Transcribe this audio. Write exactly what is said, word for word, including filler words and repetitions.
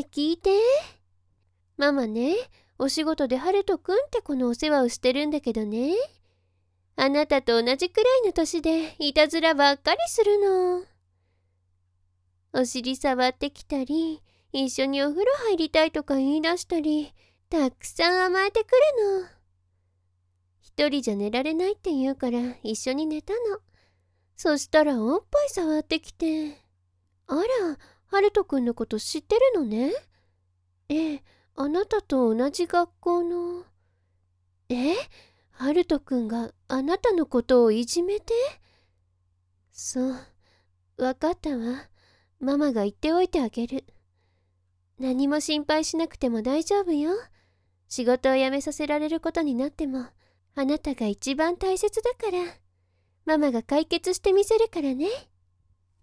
聞いて。ママね、お仕事でハルトくんって子のお世話をしてるんだけどね。あなたと同じくらいの年でいたずらばっかりするの。お尻触ってきたり、一緒にお風呂入りたいとか言い出したり、たくさん甘えてくるの。一人じゃ寝られないって言うから一緒に寝たの。そしたらおっぱい触ってきて。あら、ハルトくんのこと知ってるのね。ええ、あなたと同じ学校の。え、ハルトくんがあなたのことをいじめて？そう、わかったわ。ママが言っておいてあげる。何も心配しなくても大丈夫よ。仕事を辞めさせられることになっても、あなたが一番大切だから。ママが解決してみせるからね。